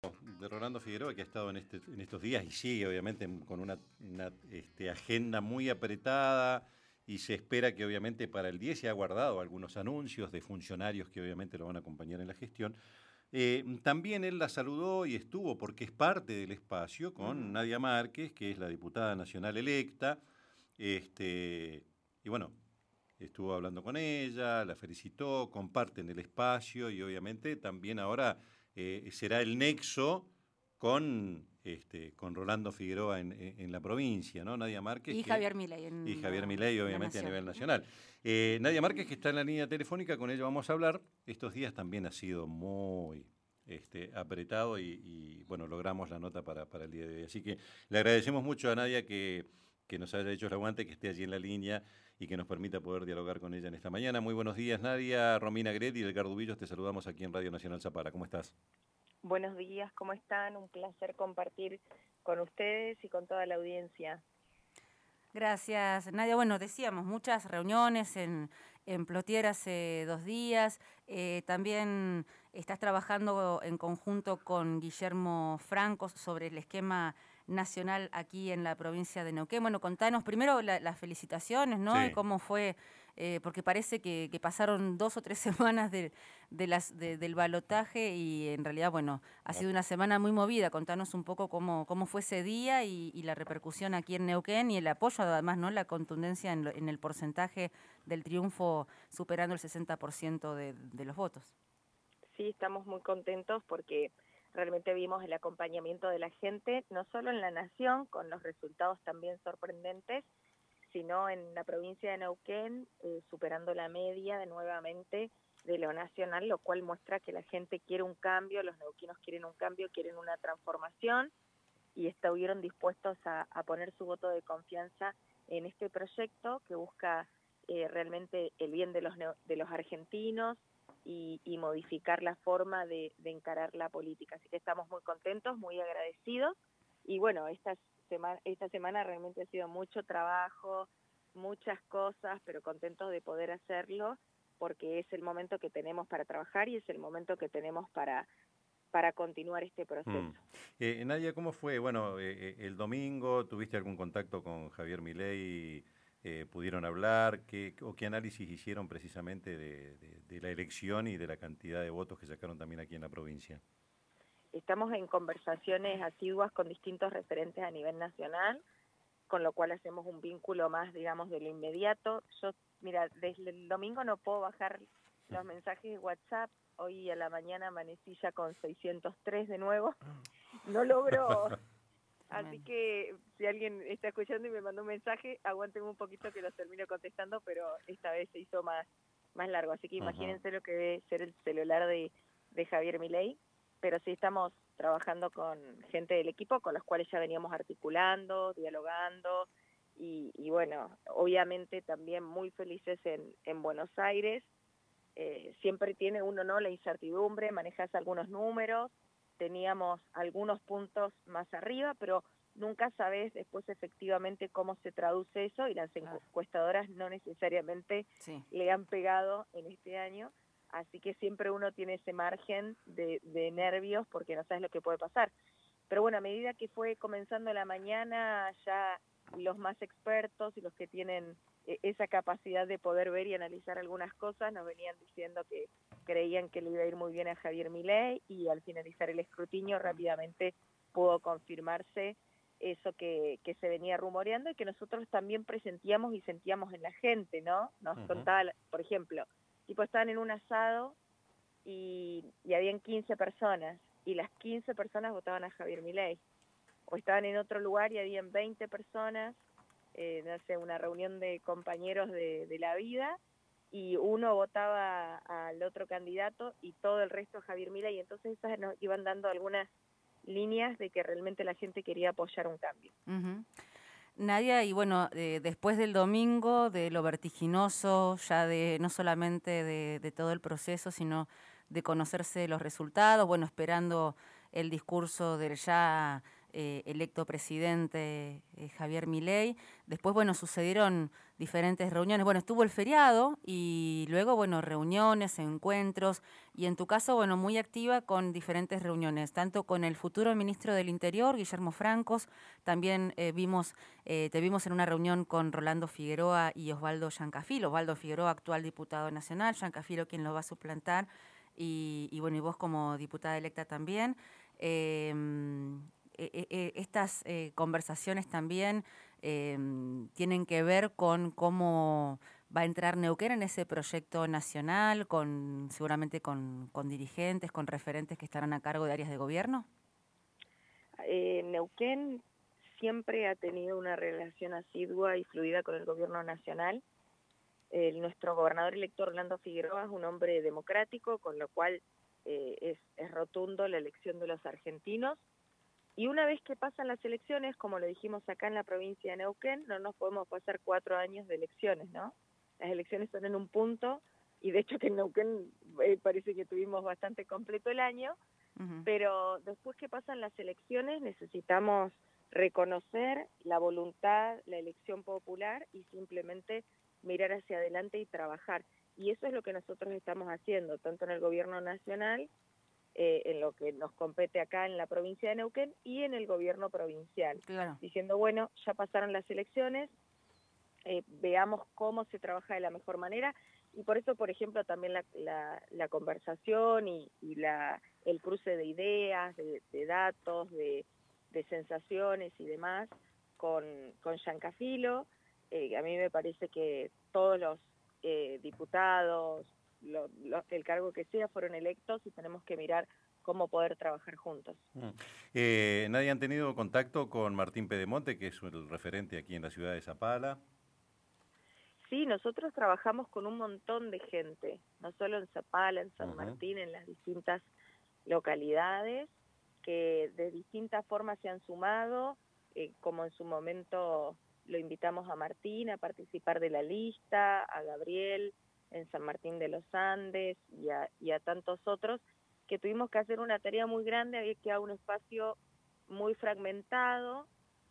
De Rolando Figueroa, que ha estado en estos días y sigue obviamente con una agenda muy apretada, y se espera que obviamente para el 10 se ha guardado algunos anuncios de funcionarios que obviamente lo van a acompañar en la gestión. También él la saludó y estuvo, porque es parte del espacio, con Nadia Márquez, que es la diputada nacional electa. Y bueno, estuvo hablando con ella, la felicitó, comparten el espacio y obviamente también ahora será el nexo con Rolando Figueroa en la provincia, ¿no? Nadia Márquez Y Javier Milei y en Javier Milei la obviamente a Nación. nivel nacional. Nadia Márquez, que está en la línea telefónica, con ella vamos a hablar. Estos días también ha sido muy apretado y bueno, logramos la nota para el día de hoy. Así que le agradecemos mucho a Nadia que nos haya hecho el aguante, que esté allí en la línea y que nos permita poder dialogar con ella en esta mañana. Muy buenos días, Nadia. Romina Gretti y Edgardo Villos, te saludamos aquí en Radio Nacional Zapara. ¿Cómo estás? Buenos días, ¿cómo están? Un placer compartir con ustedes y con toda la audiencia. Gracias, Nadia. Bueno, decíamos, muchas reuniones en Plotier hace 2 días. También estás trabajando en conjunto con Guillermo Franco sobre el esquema nacional aquí en la provincia de Neuquén. Bueno, contanos primero las felicitaciones, ¿no? Sí. Y cómo fue, porque parece que pasaron 2 o 3 semanas del balotaje y en realidad, bueno, ha sido una semana muy movida. Contanos un poco cómo fue ese día y la repercusión aquí en Neuquén y el apoyo, además, ¿no? La contundencia en el porcentaje del triunfo superando el 60% de los votos. Sí, estamos muy contentos porque realmente vimos el acompañamiento de la gente, no solo en la Nación, con los resultados también sorprendentes, sino en la provincia de Neuquén, superando la media nuevamente de lo nacional, lo cual muestra que la gente quiere un cambio, los neuquinos quieren un cambio, quieren una transformación, y estuvieron dispuestos a poner su voto de confianza en este proyecto que busca realmente el bien de los argentinos y modificar la forma de encarar la política. Así que estamos muy contentos, muy agradecidos, y bueno, esta semana realmente ha sido mucho trabajo, muchas cosas, pero contentos de poder hacerlo, porque es el momento que tenemos para trabajar y es el momento que tenemos para continuar este proceso. Nadia, ¿cómo fue? Bueno, el domingo, ¿tuviste algún contacto con Javier Milei? ¿Pudieron hablar? ¿Qué análisis hicieron precisamente de la elección y de la cantidad de votos que sacaron también aquí en la provincia? Estamos en conversaciones asiduas con distintos referentes a nivel nacional, con lo cual hacemos un vínculo más, digamos, de lo inmediato. Yo, mira, desde el domingo no puedo bajar los mensajes de WhatsApp. Hoy a la mañana amanecí ya con 603 de nuevo. No logro. Así que si alguien está escuchando y me mandó un mensaje, aguántenme un poquito que los termino contestando, pero esta vez se hizo más largo. Así que imagínense lo que debe ser el celular de Javier Milei. Pero sí estamos trabajando con gente del equipo, con los cuales ya veníamos articulando, dialogando, y bueno, obviamente también muy felices en Buenos Aires. Siempre tiene uno, ¿no?, la incertidumbre, manejas algunos números, teníamos algunos puntos más arriba, pero nunca sabes después efectivamente cómo se traduce eso, y las encuestadoras no necesariamente le han pegado en este año, así que siempre uno tiene ese margen de nervios porque no sabes lo que puede pasar. Pero bueno, a medida que fue comenzando la mañana, ya los más expertos y los que tienen esa capacidad de poder ver y analizar algunas cosas nos venían diciendo que creían que le iba a ir muy bien a Javier Milei, y al finalizar el escrutinio rápidamente pudo confirmarse eso que se venía rumoreando y que nosotros también presentíamos y sentíamos en la gente, ¿no? Nos contaba, por ejemplo, tipo estaban en un asado y habían 15 personas, y las 15 personas votaban a Javier Milei. O estaban en otro lugar y habían 20 personas, no sé, una reunión de compañeros de la vida, y uno votaba al otro candidato y todo el resto a Javier Milei, y entonces esas nos iban dando algunas líneas de que realmente la gente quería apoyar un cambio. Nadia, y bueno, después del domingo, de lo vertiginoso, ya de no solamente de todo el proceso, sino de conocerse los resultados, bueno, esperando el discurso del ya electo presidente Javier Milei. Después, bueno, sucedieron diferentes reuniones. Bueno, estuvo el feriado y luego, bueno, reuniones, encuentros y en tu caso, bueno, muy activa con diferentes reuniones, tanto con el futuro ministro del Interior, Guillermo Francos, también te vimos en una reunión con Rolando Figueroa y Osvaldo Giancafilo. Osvaldo Figueroa, actual diputado nacional, Giancafilo quien lo va a suplantar y bueno, y vos como diputada electa también. Estas conversaciones también tienen que ver con cómo va a entrar Neuquén en ese proyecto nacional, seguramente con dirigentes, con referentes que estarán a cargo de áreas de gobierno. Neuquén siempre ha tenido una relación asidua y fluida con el gobierno nacional. Nuestro gobernador electo Orlando Figueroa es un hombre democrático, con lo cual es rotundo la elección de los argentinos. Y una vez que pasan las elecciones, como lo dijimos acá en la provincia de Neuquén, no nos podemos pasar 4 años de elecciones, ¿no? Las elecciones son en un punto, y de hecho que en Neuquén parece que tuvimos bastante completo el año, pero después que pasan las elecciones necesitamos reconocer la voluntad, la elección popular y simplemente mirar hacia adelante y trabajar. Y eso es lo que nosotros estamos haciendo, tanto en el gobierno nacional, en lo que nos compete acá en la provincia de Neuquén y en el gobierno provincial, claro, diciendo, bueno, ya pasaron las elecciones, veamos cómo se trabaja de la mejor manera, y por eso, por ejemplo, también la conversación y el cruce de ideas, de datos, de sensaciones y demás con Giancafilo. A mí me parece que todos los diputados, el cargo que sea, fueron electos y tenemos que mirar cómo poder trabajar juntos. ¿Nadie han tenido contacto con Martín Pedemonte, que es el referente aquí en la ciudad de Zapala? Sí, nosotros trabajamos con un montón de gente, no solo en Zapala, en San Martín, en las distintas localidades, que de distintas formas se han sumado, como en su momento lo invitamos a Martín a participar de la lista, a Gabriel en San Martín de los Andes y a tantos otros, que tuvimos que hacer una tarea muy grande, había quedado un espacio muy fragmentado,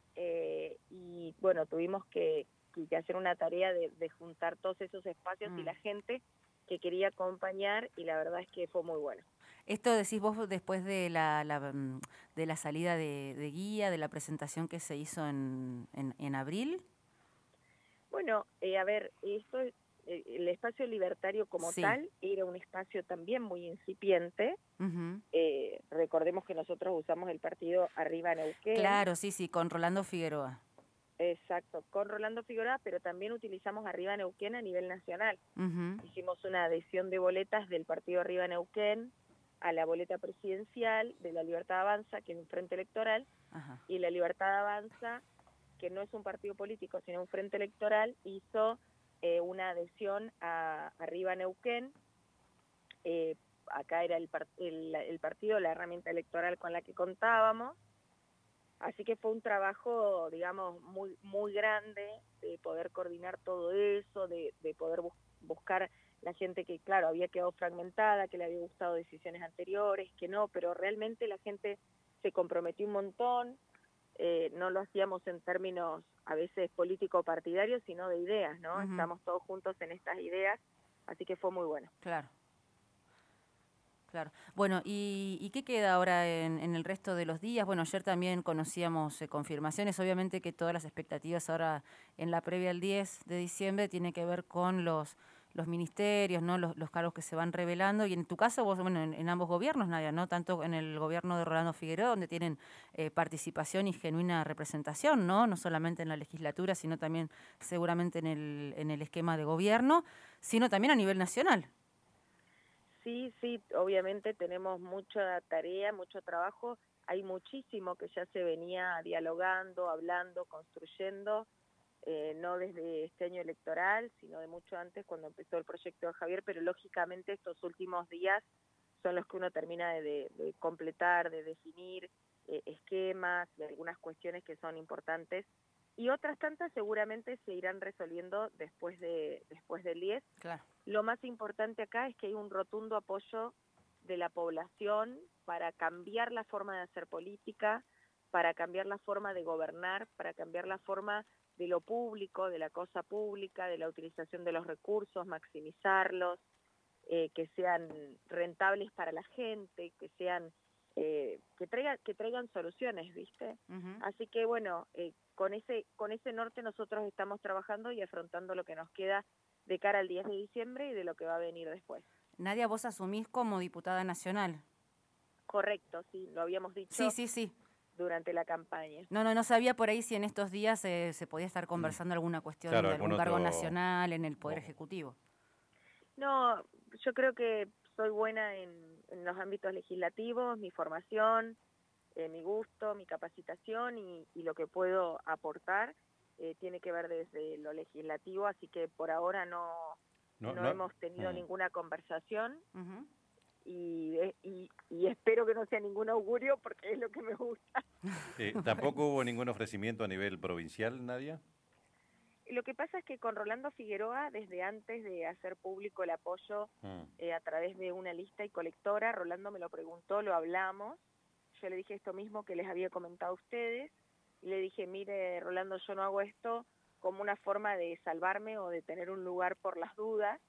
y bueno, tuvimos que hacer una tarea de juntar todos esos espacios y la gente que quería acompañar, y la verdad es que fue muy bueno. Esto decís vos después de la salida de guía, de la presentación que se hizo en abril. Bueno, a ver, esto el espacio libertario como tal era un espacio también muy incipiente. Recordemos que nosotros usamos el partido Arriba Neuquén. Claro, sí, con Rolando Figueroa. Exacto, con Rolando Figueroa, pero también utilizamos Arriba Neuquén a nivel nacional. Hicimos una adhesión de boletas del partido Arriba Neuquén a la boleta presidencial de la Libertad Avanza, que es un frente electoral, y la Libertad Avanza, que no es un partido político, sino un frente electoral, hizo una adhesión a Arriba Neuquén. Acá era el partido, la herramienta electoral con la que contábamos. Así que fue un trabajo, digamos, muy, muy grande de poder coordinar todo eso, de poder buscar la gente que, claro, había quedado fragmentada, que le había gustado decisiones anteriores, que no, pero realmente la gente se comprometió un montón. No lo hacíamos en términos a veces político-partidarios, sino de ideas, ¿no? Estamos todos juntos en estas ideas, así que fue muy bueno. Claro. Claro. Bueno, ¿y qué queda ahora en el resto de los días? Bueno, ayer también conocíamos confirmaciones, obviamente que todas las expectativas ahora en la previa al 10 de diciembre tiene que ver con los ministerios, ¿no? Los cargos que se van revelando, y en tu caso, vos, bueno, en ambos gobiernos, Nadia, ¿no? Tanto en el gobierno de Rolando Figueroa, donde tienen participación y genuina representación, ¿no? No solamente en la legislatura, sino también seguramente en el esquema de gobierno, sino también a nivel nacional. Sí, obviamente tenemos mucha tarea, mucho trabajo, hay muchísimo que ya se venía dialogando, hablando, construyendo, no desde este año electoral, sino de mucho antes cuando empezó el proyecto de Javier, pero lógicamente estos últimos días son los que uno termina de completar, de definir esquemas, de algunas cuestiones que son importantes, y otras tantas seguramente se irán resolviendo después del 10. Claro. Lo más importante acá es que hay un rotundo apoyo de la población para cambiar la forma de hacer política, para cambiar la forma de gobernar, para cambiar la forma de lo público, de la cosa pública, de la utilización de los recursos, maximizarlos, que sean rentables para la gente, que sean que traigan soluciones, ¿viste? Así que bueno, con ese norte nosotros estamos trabajando y afrontando lo que nos queda de cara al 10 de diciembre y de lo que va a venir después. Nadia, vos asumís como diputada nacional. Correcto, sí, lo habíamos dicho. Sí. Durante la campaña. No sabía por ahí si en estos días se podía estar conversando alguna cuestión de algún cargo nacional en el Poder Ejecutivo. No, yo creo que soy buena en los ámbitos legislativos, mi formación, mi gusto, mi capacitación y lo que puedo aportar tiene que ver desde lo legislativo, así que por ahora no hemos tenido ninguna conversación. Y espero que no sea ningún augurio porque es lo que me gusta. ¿Tampoco hubo ningún ofrecimiento a nivel provincial, Nadia? Lo que pasa es que con Rolando Figueroa, desde antes de hacer público el apoyo a través de una lista y colectora, Rolando me lo preguntó, lo hablamos, yo le dije esto mismo que les había comentado a ustedes, y le dije, mire, Rolando, yo no hago esto como una forma de salvarme o de tener un lugar por las dudas,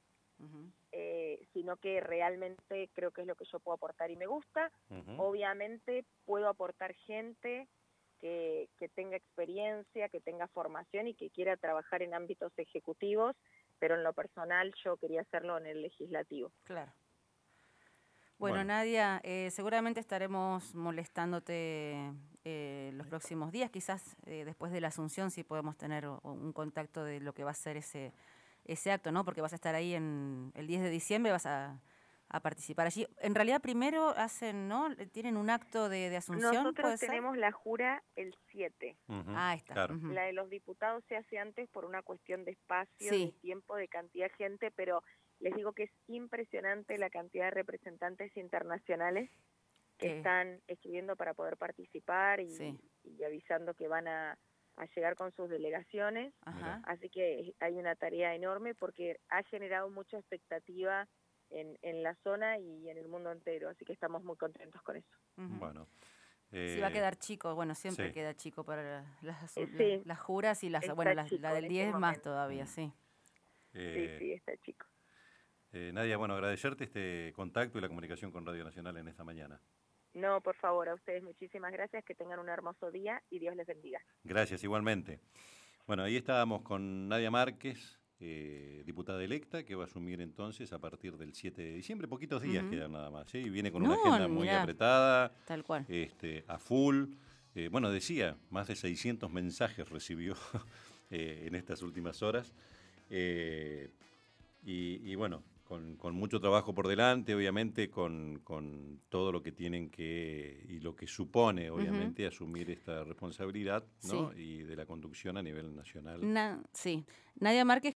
sino que realmente creo que es lo que yo puedo aportar y me gusta. Obviamente puedo aportar gente que tenga experiencia, que tenga formación y que quiera trabajar en ámbitos ejecutivos, pero en lo personal yo quería hacerlo en el legislativo. Claro. Bueno, Nadia, seguramente estaremos molestándote los próximos días, quizás después de la Asunción si podemos tener un contacto de lo que va a ser ese acto, ¿no? Porque vas a estar ahí el 10 de diciembre, vas a participar allí. En realidad primero hacen, ¿no? Tienen un acto de Asunción. Nosotros tenemos la jura el 7. Ahí está. Claro. La de los diputados se hace antes por una cuestión de espacio, de tiempo, de cantidad de gente, pero les digo que es impresionante la cantidad de representantes internacionales que están escribiendo para poder participar y avisando que van a llegar con sus delegaciones. Así que hay una tarea enorme porque ha generado mucha expectativa en la zona y en el mundo entero, así que estamos muy contentos con eso. Bueno. Sí, va a quedar chico, bueno, siempre queda chico para las juras y la del 10 más todavía, sí. Sí, está chico. Nadia, bueno, agradecerte este contacto y la comunicación con Radio Nacional en esta mañana. No, por favor, a ustedes muchísimas gracias, que tengan un hermoso día y Dios les bendiga. Gracias, igualmente. Bueno, ahí estábamos con Nadia Márquez, diputada electa, que va a asumir entonces a partir del 7 de diciembre. Poquitos días quedan nada más, y viene con una agenda muy apretada, tal cual. A full. Bueno, decía, más de 600 mensajes recibió en estas últimas horas. Y bueno, con mucho trabajo por delante, obviamente, con todo lo que tienen que, y lo que supone, obviamente, asumir esta responsabilidad, ¿no? Y de la conducción a nivel nacional. Nadia Márquez